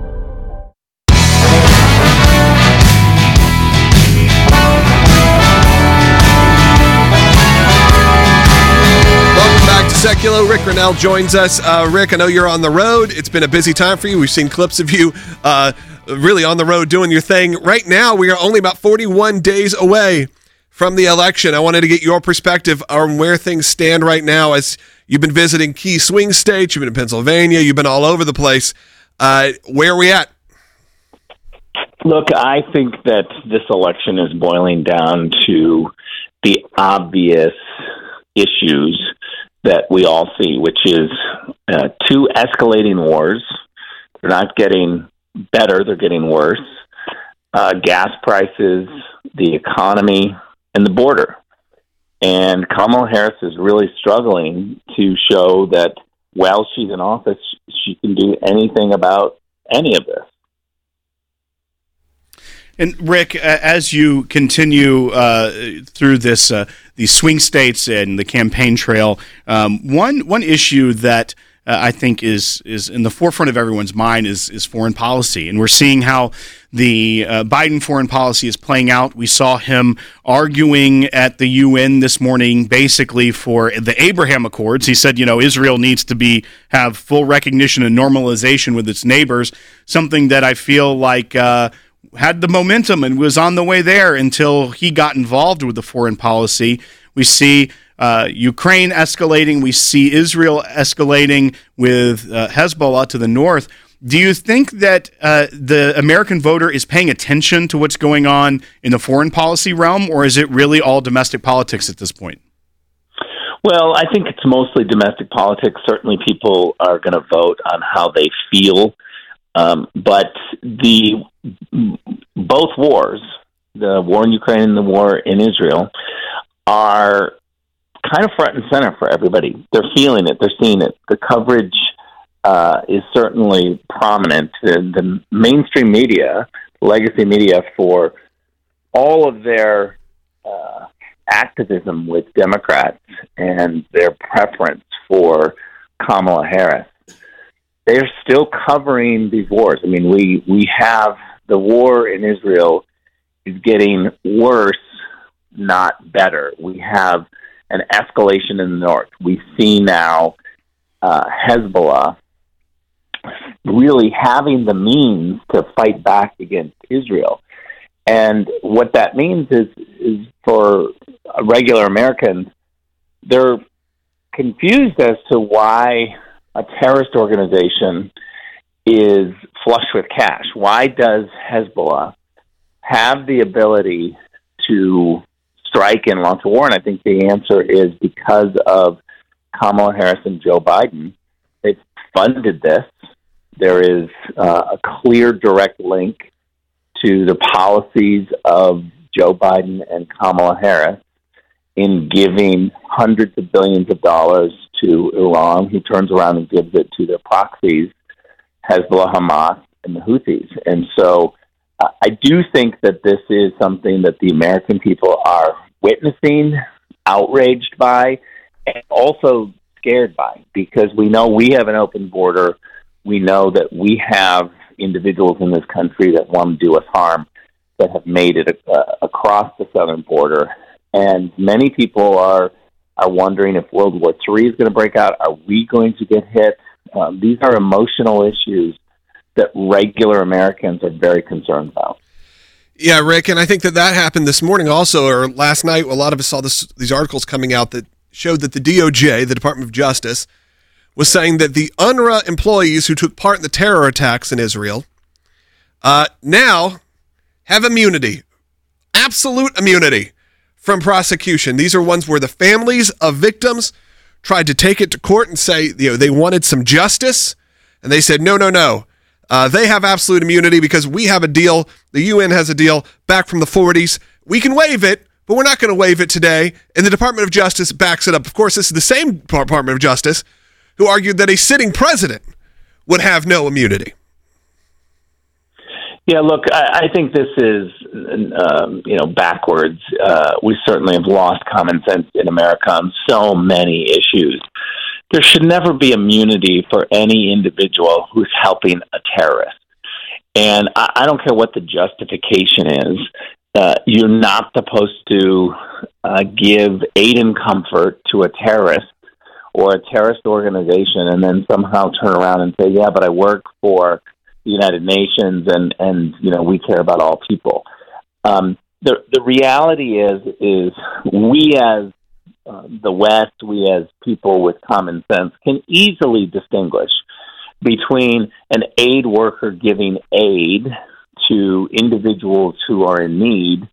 Speaker 1: Seculo. Rick Grenell joins us. Uh, Rick, I know you're on the road. It's been a busy time for you. We've seen clips of you uh, really on the road doing your thing. Right now, we are only about forty-one days away from the election. I wanted to get your perspective on where things stand right now as you've been visiting key swing states. You've been in Pennsylvania. You've been all over the place. Uh, where are we at?
Speaker 11: Look, I think that this election is boiling down to the obvious issues that we all see, which is uh, two escalating wars. They're not getting better, they're getting worse. Uh, gas prices, the economy, and the border. And Kamala Harris is really struggling to show that while she's in office, she can do anything about any of this.
Speaker 3: And Rick, as you continue uh, through this, uh, these swing states and the campaign trail, um, one one issue that uh, I think is is in the forefront of everyone's mind is is foreign policy, and we're seeing how the uh, Biden foreign policy is playing out. We saw him arguing at the U N this morning, basically for the Abraham Accords. He said, you know, Israel needs to be have full recognition and normalization with its neighbors. Something that I feel like. Uh, had the momentum and was on the way there until he got involved with the foreign policy. We see uh, Ukraine escalating. We see Israel escalating with uh, Hezbollah to the north. Do you think that uh, the American voter is paying attention to what's going on in the foreign policy realm, or is it really all domestic politics at this point?
Speaker 11: Well, I think it's mostly domestic politics. Certainly people are going to vote on how they feel. Um, but the both wars, the war in Ukraine and the war in Israel, are kind of front and center for everybody. They're feeling it. They're seeing it. The coverage uh, is certainly prominent. The, the mainstream media, legacy media, for all of their uh, activism with Democrats and their preference for Kamala Harris, they're still covering these wars. I mean, we, we have the war in Israel is getting worse, not better. We have an escalation in the north. We see now uh, Hezbollah really having the means to fight back against Israel. And what that means is, is for regular Americans, they're confused as to why a terrorist organization is flush with cash. Why does Hezbollah have the ability to strike and launch a war? And I think the answer is because of Kamala Harris and Joe Biden. They've funded this. There is uh, a clear direct link to the policies of Joe Biden and Kamala Harris in giving hundreds of billions of dollars to Iran, who turns around and gives it to their proxies, Hezbollah, Hamas, and the Houthis. And so uh, I do think that this is something that the American people are witnessing, outraged by, and also scared by, because we know we have an open border. We know that we have individuals in this country that want to do us harm, that have made it uh, across the southern border. And many people are are wondering if World War Three is going to break out. Are we going to get hit? Um, these are emotional issues that regular Americans are very concerned about.
Speaker 1: Yeah, Rick, and I think that that happened this morning also, or last night. A lot of us saw this, these articles coming out that showed that the D O J, the Department of Justice, was saying that the U N R W A employees who took part in the terror attacks in Israel uh, now have immunity, absolute immunity from prosecution. These are ones where the families of victims tried to take it to court and say, you know, they wanted some justice, and they said, no, no, no. Uh, they have absolute immunity because we have a deal. The U N has a deal back from the forties. We can waive it, but we're not going to waive it today. And the Department of Justice backs it up. Of course, this is the same Department of Justice who argued that a sitting president would have no immunity.
Speaker 11: Yeah, look, I, I think this is, um, you know, backwards. Uh, we certainly have lost common sense in America on so many issues. There should never be immunity for any individual who's helping a terrorist. And I, I don't care what the justification is. Uh, you're not supposed to uh, give aid and comfort to a terrorist or a terrorist organization and then somehow turn around and say, yeah, but I work for the United Nations and, and you know, we care about all people. Um, the the reality is, is we as uh, the West, we as people with common sense can easily distinguish between an aid worker giving aid to individuals who are in need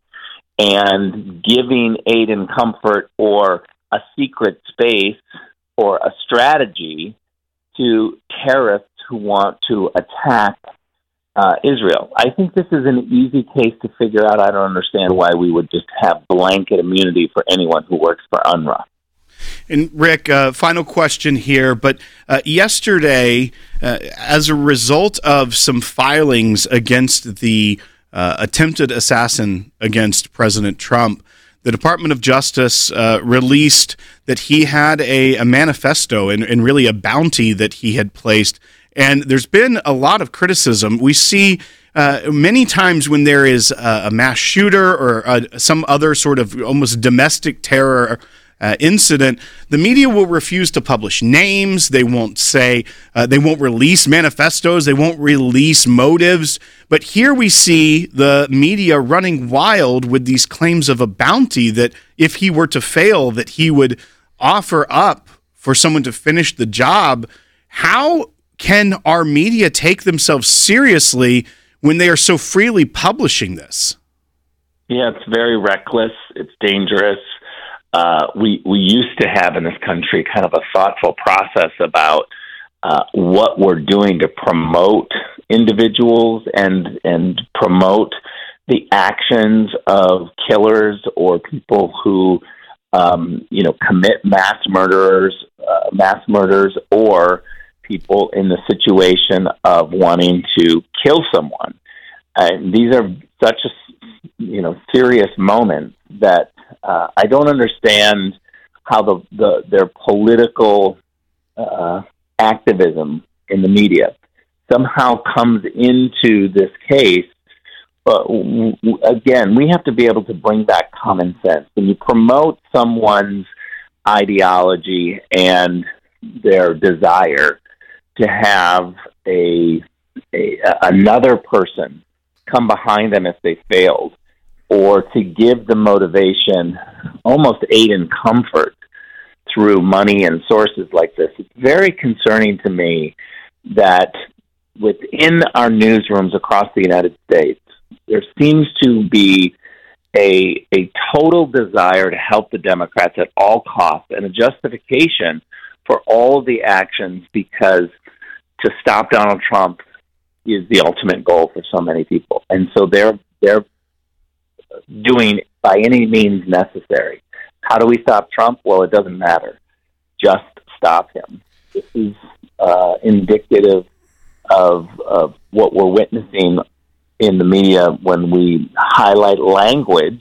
Speaker 11: and giving aid and comfort or a secret space or a strategy to terrorists who want to attack uh, Israel. I think this is an easy case to figure out. I don't understand why we would just have blanket immunity for anyone who works for U N R W A.
Speaker 3: And Rick, uh, final question here, but uh, yesterday, uh, as a result of some filings against the uh, attempted assassin against President Trump, the Department of Justice uh, released that he had a, a manifesto and, and really a bounty that he had placed. And there's been a lot of criticism. We see uh, many times when there is a, a mass shooter or a, some other sort of almost domestic terror Uh, incident, the media will refuse to publish names. They won't say, uh, they won't release manifestos. They won't release motives. But here we see the media running wild with these claims of a bounty that if he were to fail, that he would offer up for someone to finish the job. How can our media take themselves seriously when they are so freely publishing this?
Speaker 11: Yeah, it's very reckless. It's dangerous. Uh, we we used to have in this country kind of a thoughtful process about uh, what we're doing to promote individuals and and promote the actions of killers or people who um, you know commit mass murderers, uh, mass murders, or people in the situation of wanting to kill someone. And these are such a you know serious moments that. Uh, I don't understand how the, the their political uh, activism in the media somehow comes into this case. But w- w- again, we have to be able to bring back common sense. When you promote someone's ideology and their desire to have a, a another person come behind them if they failed, or to give the motivation, almost aid and comfort through money and sources like this. It's very concerning to me that within our newsrooms across the United States, there seems to be a a total desire to help the Democrats at all costs and a justification for all of the actions because to stop Donald Trump is the ultimate goal for so many people. And so they're they're doing by any means necessary. How do we stop Trump? Well, it doesn't matter. Just stop him. This is uh, indicative of, of what we're witnessing in the media when we highlight language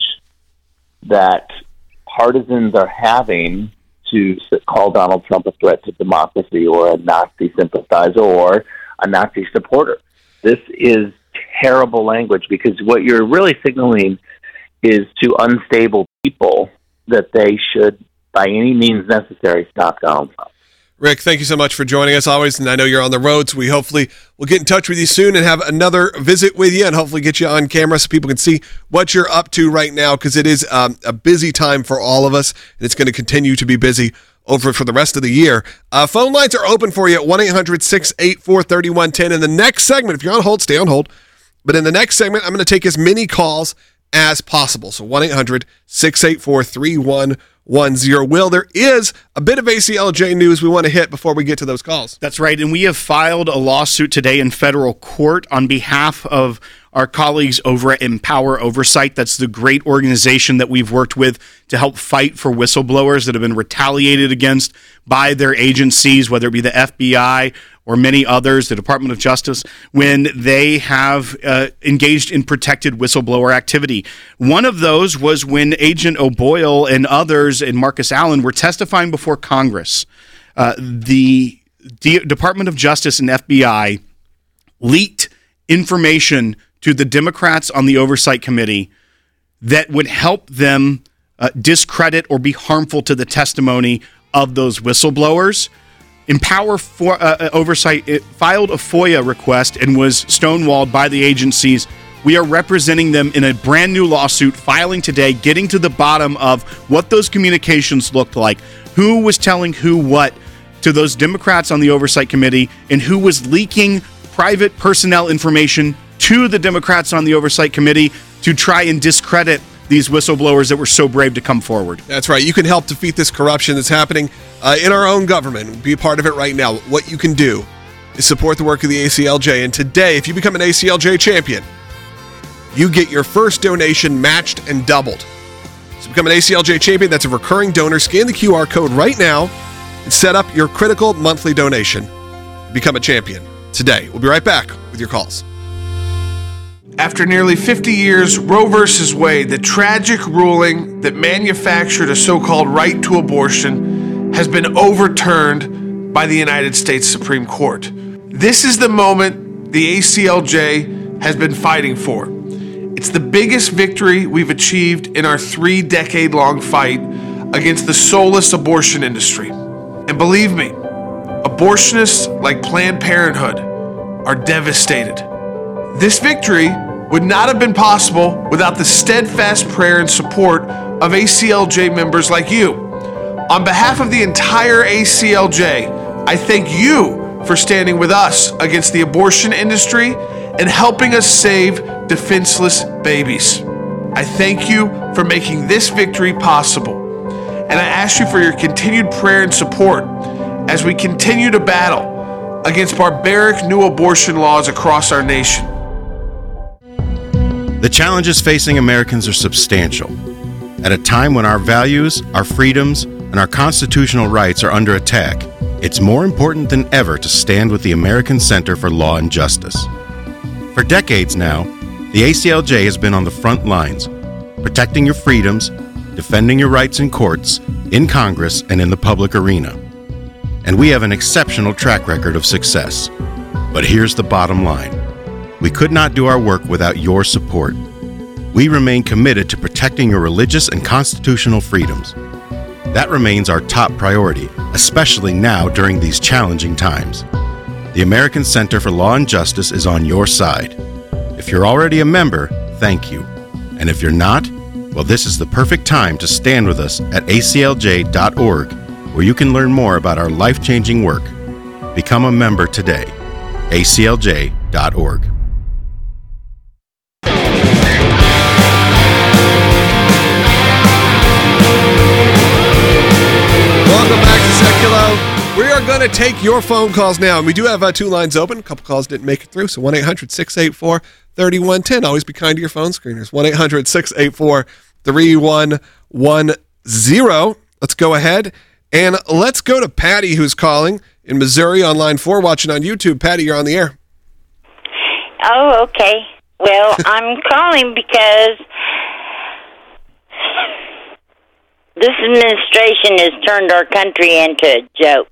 Speaker 11: that partisans are having to call Donald Trump a threat to democracy or a Nazi sympathizer or a Nazi supporter. This is terrible language because what you're really signaling is to unstable people that they should, by any means necessary, stop Donald Trump.
Speaker 1: Rick, thank you so much for joining us always, and I know you're on the road, so we hopefully will get in touch with you soon and have another visit with you and hopefully get you on camera so people can see what you're up to right now because it is um, a busy time for all of us, and it's going to continue to be busy over for the rest of the year. Uh, phone lines are open for you at one eight hundred six eight four three one one zero. In the next segment, if you're on hold, stay on hold. But in the next segment, I'm going to take as many calls as possible. So one eight hundred six eight four three one one zero. Will, there is a bit of A C L J news we want to hit before we get to those calls.
Speaker 3: That's right, and we have filed a lawsuit today in federal court on behalf of our colleagues over at Empower Oversight. That's the great organization that we've worked with to help fight for whistleblowers that have been retaliated against by their agencies, whether it be the F B I or many others, the Department of Justice, when they have uh, engaged in protected whistleblower activity. One of those was when Agent O'Boyle and others and Marcus Allen were testifying before Congress. Uh, the D- Department of Justice and F B I leaked information to the Democrats on the Oversight Committee that would help them uh, discredit or be harmful to the testimony of those whistleblowers. Empower for, uh, Oversight it filed a FOIA request and was stonewalled by the agencies. We are representing them in a brand new lawsuit, filing today, getting to the bottom of what those communications looked like, who was telling who what to those Democrats on the Oversight Committee, and who was leaking private personnel information to the Democrats on the Oversight Committee to try and discredit these whistleblowers that were so brave to come forward.
Speaker 1: That's right. You can help defeat this corruption that's happening uh, in our own government. Be a part of it right now. What you can do is support the work of the A C L J. And today, if you become an A C L J champion, you get your first donation matched and doubled. So become an A C L J champion. That's a recurring donor. Scan the Q R code right now and set up your critical monthly donation. Become a champion today. We'll be right back with your calls.
Speaker 5: After nearly fifty years, Roe versus Wade, the tragic ruling that manufactured a so-called right to abortion, has been overturned by the United States Supreme Court. This is the moment the A C L J has been fighting for. It's the biggest victory we've achieved in our three-decade-long fight against the soulless abortion industry. And believe me, abortionists like Planned Parenthood are devastated. This victory would not have been possible without the steadfast prayer and support of A C L J members like you. On behalf of the entire A C L J, I thank you for standing with us against the abortion industry and helping us save defenseless babies. I thank you for making this victory possible. And I ask you for your continued prayer and support as we continue to battle against barbaric new abortion laws across our nation.
Speaker 4: The challenges facing Americans are substantial. At a time when our values, our freedoms, and our constitutional rights are under attack, it's more important than ever to stand with the American Center for Law and Justice. For decades now, the A C L J has been on the front lines, protecting your freedoms, defending your rights in courts, in Congress, and in the public arena. And we have an exceptional track record of success. But here's the bottom line. We could not do our work without your support. We remain committed to protecting your religious and constitutional freedoms. That remains our top priority, especially now during these challenging times. The American Center for Law and Justice is on your side. If you're already a member, thank you. And if you're not, well, this is the perfect time to stand with us at A C L J dot org, where you can learn more about our life-changing work. Become a member today. A C L J dot org.
Speaker 1: Welcome back to Seculo. We are going to take your phone calls now, and we do have uh, two lines open. A couple calls didn't make it through, so one eight hundred six eight four three one one zero. Always be kind to your phone screeners. one eight hundred six eight four three one one zero. Let's go ahead, and let's go to Patty, who's calling in Missouri on line four, watching on YouTube. Patty, you're on the air.
Speaker 12: Oh, okay. Well, I'm calling because this administration has turned our country into a joke.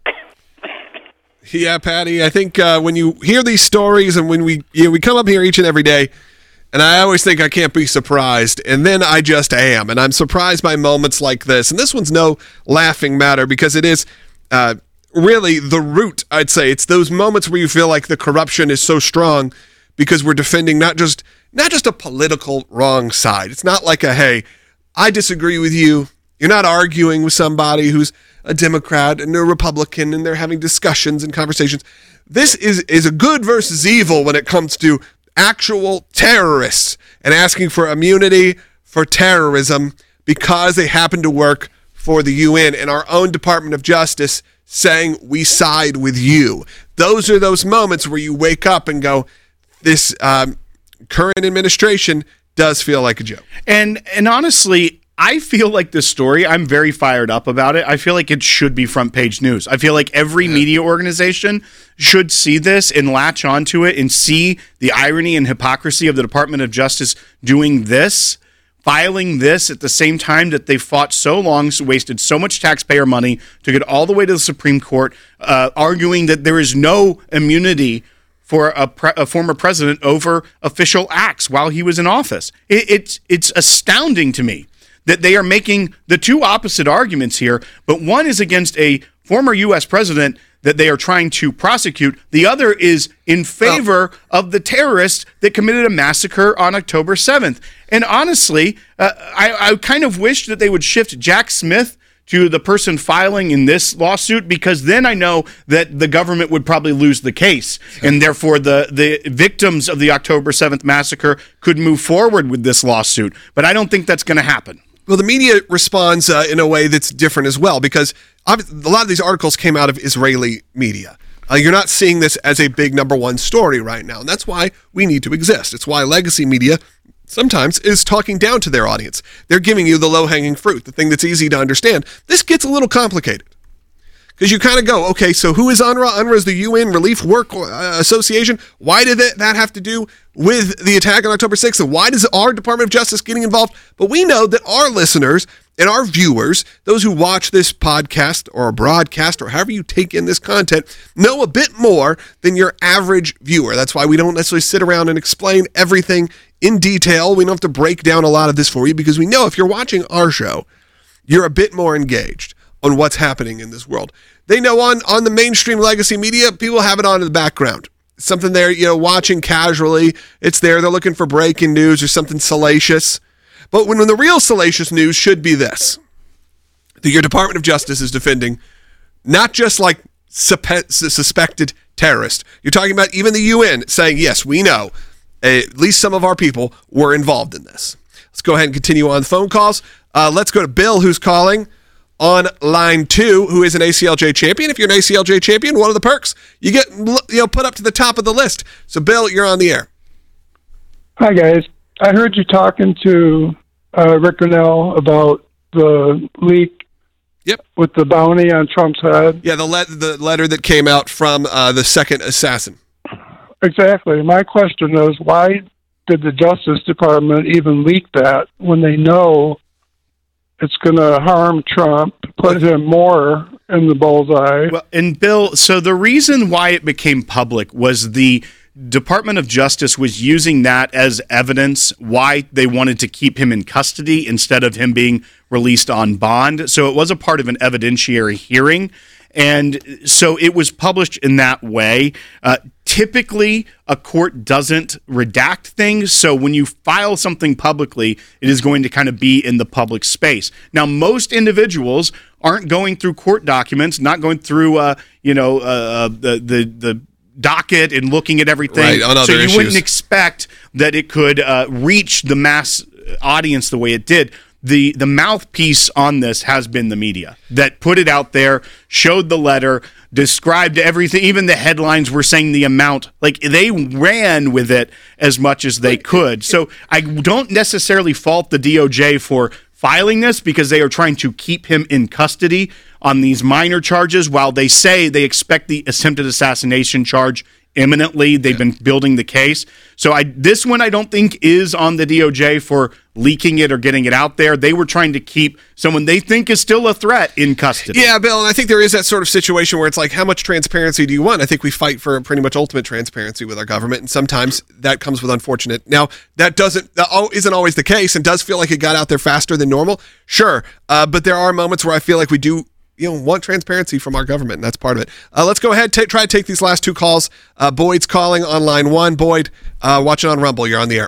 Speaker 1: Yeah, Patty, I think uh, when you hear these stories and when we you know, we come up here each and every day, and I always think I can't be surprised, and then I just am, and I'm surprised by moments like this. And this one's no laughing matter because it is uh, really the root, I'd say. It's those moments where you feel like the corruption is so strong because we're defending not just not just a political wrong side. It's not like a, hey, I disagree with you. You're not arguing with somebody who's a Democrat and a Republican, and they're having discussions and conversations. This is, is a good versus evil when it comes to actual terrorists and asking for immunity for terrorism because they happen to work for the U N and our own Department of Justice saying we side with you. Those are those moments where you wake up and go, this um, current administration does feel like a joke.
Speaker 3: And and honestly, I feel like this story, I'm very fired up about it. I feel like it should be front page news. I feel like every media organization should see this and latch onto it and see the irony and hypocrisy of the Department of Justice doing this, filing this at the same time that they fought so long, so wasted so much taxpayer money to get all the way to the Supreme Court, uh, arguing that there is no immunity for a, pre- a former president over official acts while he was in office. It, it's it's astounding to me that they are making the two opposite arguments here, but one is against a former U S president that they are trying to prosecute. The other is in favor oh. of the terrorists that committed a massacre on October seventh. And honestly, uh, I, I kind of wish that they would shift Jack Smith to the person filing in this lawsuit, because then I know that the government would probably lose the case, and therefore the, the victims of the October seventh massacre could move forward with this lawsuit. But I don't think that's going to happen.
Speaker 1: Well, the media responds uh, in a way that's different as well, because a lot of these articles came out of Israeli media. Uh, you're not seeing this as a big number one story right now, and that's why we need to exist. It's why legacy media sometimes is talking down to their audience. They're giving you the low-hanging fruit, the thing that's easy to understand. This gets a little complicated, because you kind of go, okay, so who is UNRWA? UNRWA is the U N Relief Work Association. Why did that have to do with the attack on October sixth? And why does our Department of Justice getting involved? But we know that our listeners and our viewers, those who watch this podcast or a broadcast or however you take in this content, know a bit more than your average viewer. That's why we don't necessarily sit around and explain everything in detail. We don't have to break down a lot of this for you, because we know if you're watching our show, you're a bit more engaged on what's happening in this world. They know on, on the mainstream legacy media, people have it on in the background. It's something they're, you know, watching casually. It's there. They're looking for breaking news or something salacious. But when, when the real salacious news should be this, that your Department of Justice is defending not just like supe- suspected terrorists. You're talking about even the U N saying, yes, we know at least some of our people were involved in this. Let's go ahead and continue on phone calls. Uh, let's go to Bill, who's calling on line two, who is an A C L J champion. If you're an A C L J champion, one of the perks, you get you know put up to the top of the list. So, Bill, you're on the air.
Speaker 10: Hi, guys. I heard you talking to uh, Rick Grinnell about the leak.
Speaker 1: Yep.
Speaker 10: With the bounty on Trump's head.
Speaker 1: Yeah, the, le- the letter that came out from uh, the second assassin.
Speaker 10: Exactly. My question is, why did the Justice Department even leak that when they know it's going to harm Trump, put him more in the bullseye?
Speaker 3: Well, and Bill, so the reason why it became public was the Department of Justice was using that as evidence why they wanted to keep him in custody instead of him being released on bond. So it was a part of an evidentiary hearing. And so it was published in that way. Uh, typically, a court doesn't redact things. So when you file something publicly, it is going to kind of be in the public space. Now, most individuals aren't going through court documents, not going through, uh, you know, uh, the the the docket and looking at everything.
Speaker 1: Right, on other
Speaker 3: so you
Speaker 1: issues.
Speaker 3: wouldn't expect that it could uh, reach the mass audience the way it did. The the mouthpiece on this has been the media that put it out there, showed the letter, described everything. Even the headlines were saying the amount. Like, they ran with it as much as they could. So I don't necessarily fault the D O J for filing this, because they are trying to keep him in custody on these minor charges while they say they expect the attempted assassination charge imminently. They've been building the case. So I this one I don't think is on the D O J for leaking it or getting it out there. They were trying to keep someone they think is still a threat in custody.
Speaker 1: Yeah, Bill, and I think there is that sort of situation where it's like, how much transparency do you want? I think we fight for pretty much ultimate transparency with our government, and sometimes that comes with unfortunate. Now, that doesn't that isn't always the case, and does feel like it got out there faster than normal. Sure, uh, but there are moments where I feel like we do you know, want transparency from our government, and that's part of it. Uh, let's go ahead, t- try to take these last two calls. Uh, Boyd's calling on line one. Boyd, uh, watching on Rumble. You're on the air.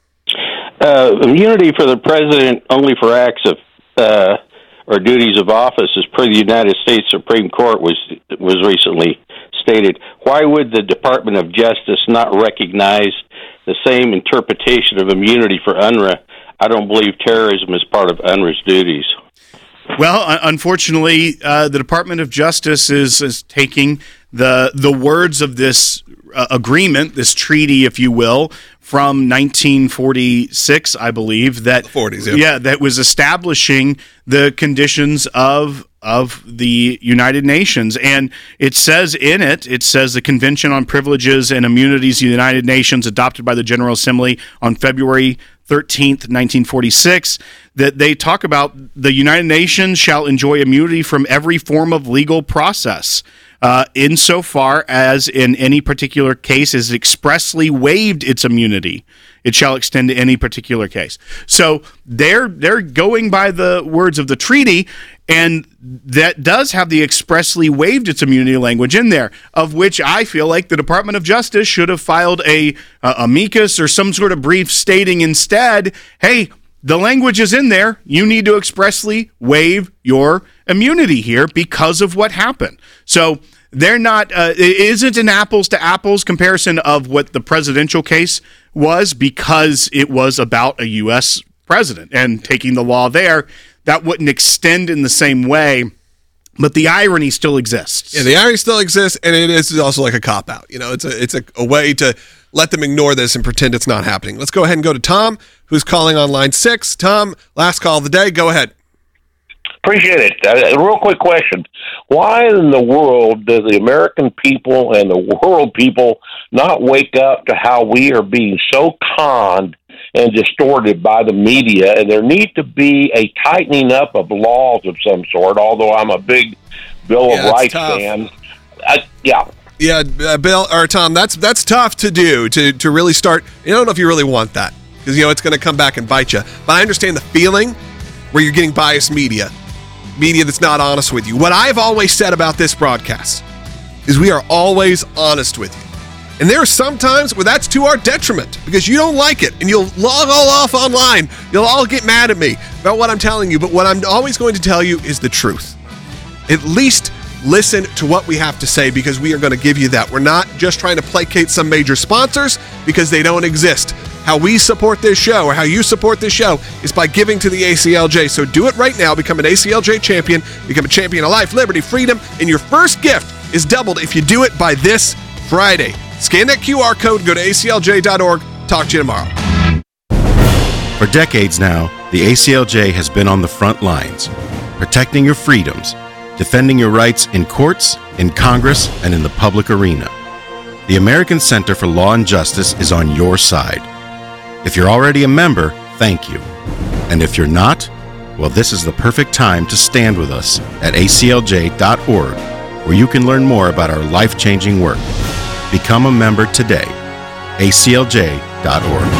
Speaker 13: Uh, immunity for the president only for acts of uh, or duties of office, as per the United States Supreme Court was was recently stated. Why would the Department of Justice not recognize the same interpretation of immunity for U N R W A? I don't believe terrorism is part of U N R W A's duties.
Speaker 3: Well, unfortunately, uh, the Department of Justice is, is taking the the words of this uh, agreement, this treaty, if you will, from nineteen forty-six, I believe, that
Speaker 1: forties, yeah.
Speaker 3: yeah, that was establishing the conditions of of the United Nations. And it says in it, it says the Convention on Privileges and Immunities of the United Nations, adopted by the General Assembly on February thirteenth, nineteen forty-six, that they talk about the United Nations shall enjoy immunity from every form of legal process, uh, insofar as in any particular case is expressly waived its immunity. It shall extend to any particular case. So they're they're going by the words of the treaty, and that does have the expressly waived its immunity language in there, of which I feel like the Department of Justice should have filed a uh, amicus or some sort of brief stating instead, hey, the language is in there. You need to expressly waive your immunity here because of what happened. So they're not, uh, it isn't an apples to apples comparison of what the presidential case was, because it was about a U S president and taking the law there. That wouldn't extend in the same way, but the irony still exists.
Speaker 1: Yeah, the irony still exists, and it is also like a cop-out. You know, it's a it's a, a way to let them ignore this and pretend it's not happening. Let's go ahead and go to Tom, who's calling on line six. Tom, last call of the day. Go ahead.
Speaker 14: Appreciate it. Uh, a real quick question. Why in the world do the American people and the world people not wake up to how we are being so conned and distorted by the media? And there needs to be a tightening up of laws of some sort, although I'm a big Bill
Speaker 1: Yeah,
Speaker 14: of Rights
Speaker 1: tough.
Speaker 14: fan. I, yeah.
Speaker 1: Yeah, uh, Bill or Tom, that's that's tough to do, to to really start. I don't know if you really want that, because you know it's going to come back and bite you. But I understand the feeling where you're getting biased media, media that's not honest with you. What I've always said about this broadcast is we are always honest with you. And there are some times where that's to our detriment, because you don't like it and you'll log all off online. You'll all get mad at me about what I'm telling you. But what I'm always going to tell you is the truth. At least listen to what we have to say, because we are going to give you that. We're not just trying to placate some major sponsors because they don't exist. How we support this show, or how you support this show, is by giving to the A C L J. So do it right now. Become an A C L J champion. Become a champion of life, liberty, freedom. And your first gift is doubled if you do it by this Friday. Scan that Q R code, go to A C L J dot org. Talk to you tomorrow.
Speaker 4: For decades now, the A C L J has been on the front lines, protecting your freedoms, defending your rights in courts, in Congress, and in the public arena. The American Center for Law and Justice is on your side. If you're already a member, thank you. And if you're not, well, this is the perfect time to stand with us at A C L J dot org, where you can learn more about our life-changing work. Become a member today. A C L J dot org.